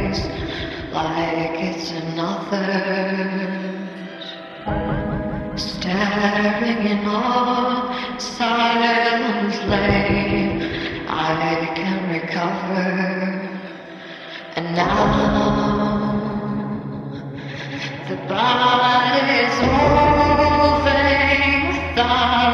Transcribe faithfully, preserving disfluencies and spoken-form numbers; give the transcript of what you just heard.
face like it's another's. Staring in awe, silently, I can recover. And now the body